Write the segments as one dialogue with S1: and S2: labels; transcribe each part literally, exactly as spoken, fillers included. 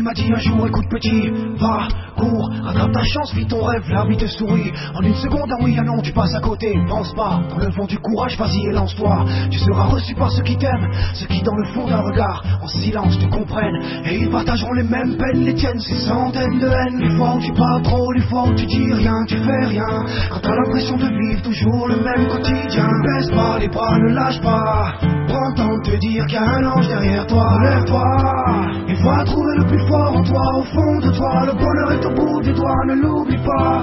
S1: m'a dit un jour, écoute petit, va, cours, rattrape ta chance, vis ton rêve, la vie te sourit. En une seconde, un oui, un non, tu passes à côté. Pense pas, dans le vent du courage, vas-y et lance-toi. Tu seras reçu par ceux qui t'aiment, ceux qui dans le fond d'un regard, en silence te comprennent. Et ils partageront les mêmes peines, les tiennes, ces centaines de haines. Les fois où tu parles trop, les fois où tu dis rien, tu fais rien. Quand t'as l'impression de vivre toujours le même quotidien. Baisse pas les bras, ne lâche pas. Prends le temps de te dire qu'il y a un ange derrière toi. Lève-toi et va trouver le plus fort en toi, au fond de toi. Le bonheur est au bout des doigts, ne l'oublie pas.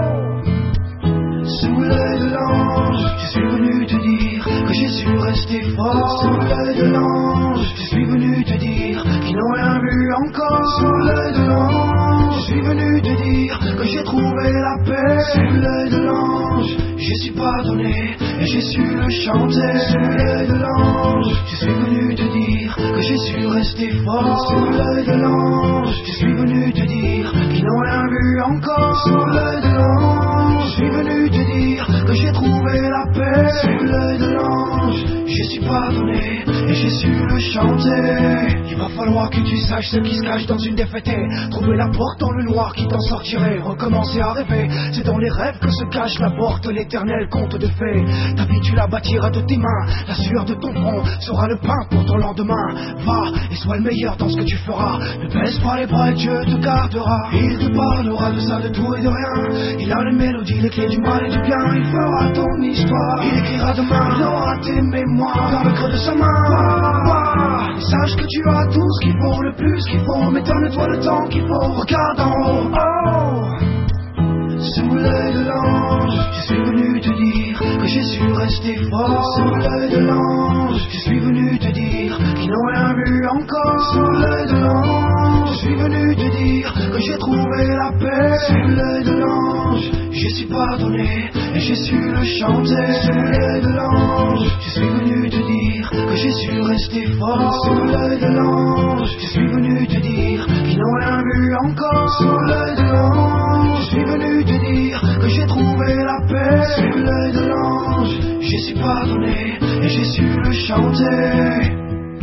S1: Oh. Sous l'œil de l'ange, je suis venu te dire que j'ai su rester fort. Sous l'œil de l'ange, je suis venu te dire qu'ils n'ont rien vu encore. Sous l'œil de l'ange, je suis venu te dire que j'ai trouvé la paix. Sous l'œil de l'ange, je suis pardonné et j'ai su le chanter. Sous l'œil de l'ange, je suis venu te dire que j'ai su rester fort. Sous l'œil de l'ange, je suis venu te dire qu'ils n'ont rien vu encore. Sous l'œil de l'ange, je suis venu te dire que j'ai trouvé la paix. Sous l'œil de l'ange, je suis pardonné et j'ai su le chanter. Il va falloir que tu saches ce qui se cache dans une défaite. Trouver la porte dans le noir qui t'en sortirait. Recommencer à rêver, c'est dans les rêves que se cache la porte, l'éternel conte de fées. Ta vie tu la bâtiras de tes mains, la sueur de ton front sera le pain pour ton lendemain. Va et sois le meilleur dans ce que tu feras. Ne baisse pas les bras et Dieu te gardera. Il te parlera de ça, de tout et de rien. Il a les mélodies, les clés du mal et du bien. Il fera ton histoire, il écrira demain. Il aura tes mémoires dans le creux de sa main. Va, va, et sache que tu as tout ce qu'il faut, le plus qu'il faut. Mais donne-toi le temps qu'il faut. Regarde en haut, oh. Sous l'œil de l'ange, je suis venu te dire que j'ai su rester fort. Sous l'œil de l'ange, je suis venu te dire qu'ils n'ont rien vu encore. Sous l'œil de l'ange, je suis venu te dire que j'ai trouvé la paix. Sous l'œil de l'ange, je suis pardonné et j'ai su le chanter. Sous l'œil de l'ange, je suis venu te dire que j'ai su rester fort. Sous l'œil de l'ange, je suis venu te dire qu'ils n'ont rien vu encore. Sous l'œil de l'ange, je suis venu te dire que j'ai trouvé la paix. Sous l'œil de l'ange, je suis pardonné et j'ai su le chanter.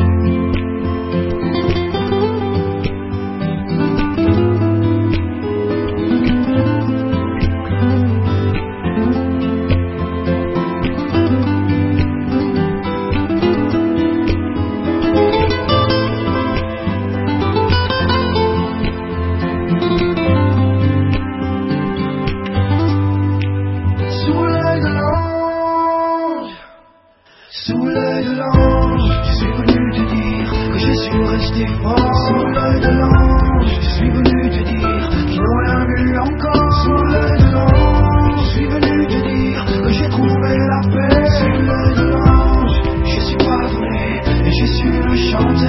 S1: Sous l'œil de l'ange, je suis venu te dire que j'ai su rester fort. Sous l'œil de l'ange, je suis venu te dire qu'ils n'ont rien vu encore. Sous l'œil de l'ange, je suis venu te dire que j'ai trouvé la paix. Sous l'œil de l'ange, je suis pardonné et j'ai su le chanter.